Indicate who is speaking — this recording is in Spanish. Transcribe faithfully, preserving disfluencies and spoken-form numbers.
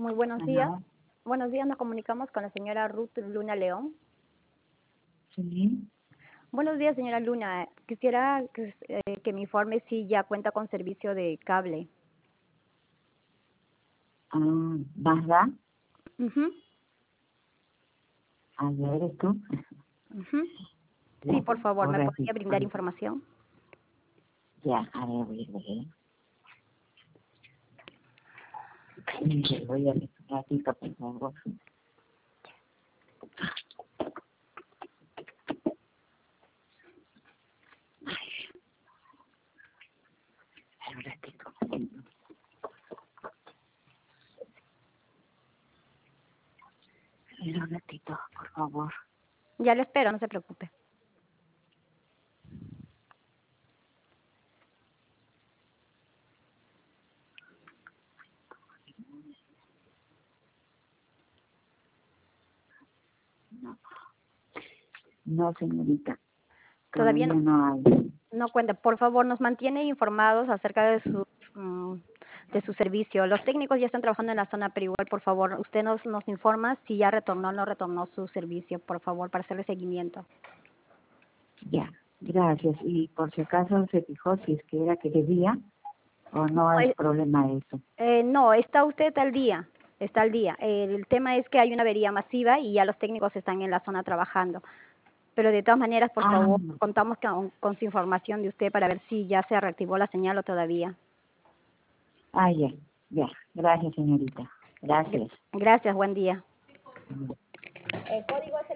Speaker 1: Muy buenos días.
Speaker 2: Ajá,
Speaker 1: Buenos días, nos comunicamos con la señora Ruth Luna León.
Speaker 2: sí.
Speaker 1: Buenos días, señora Luna. Quisiera que, eh, que me informe si ya cuenta con servicio de cable.
Speaker 2: Ah, ¿Mazda?
Speaker 1: Ujú,
Speaker 2: A ver, ¿eres tú?
Speaker 1: ujú.
Speaker 2: Ya,
Speaker 1: Sí, por favor,
Speaker 2: un
Speaker 1: ¿me podría
Speaker 2: ratito.
Speaker 1: brindar información?
Speaker 2: Ya, a ver, voy a ver. Sí, voy a ver un ratito, por favor. Un ratito. Un ratito, por favor.
Speaker 1: Ya lo espero, no se preocupe.
Speaker 2: No, no, señorita,
Speaker 1: Todavía
Speaker 2: todavía
Speaker 1: no,
Speaker 2: no hay.
Speaker 1: no cuenta. Por favor, nos mantiene informados acerca de su, mm, de su servicio. Los técnicos ya están trabajando en la zona, pero igual, por favor, usted nos, nos informa si ya retornó o no retornó su servicio, por favor, para hacerle seguimiento.
Speaker 2: Ya, gracias. Y por si acaso se fijó si es que era que debía o no es
Speaker 1: Pues,
Speaker 2: problema eso.
Speaker 1: Eh, no, está usted al día, está al día. El tema es que hay una avería masiva y ya los técnicos están en la zona trabajando. Pero de todas maneras, por
Speaker 2: Ah,
Speaker 1: favor, contamos con, con su información de usted para ver si ya se reactivó la señal o todavía.
Speaker 2: ah, ya, ya. Gracias, señorita. Gracias.
Speaker 1: Gracias, buen día. El código es el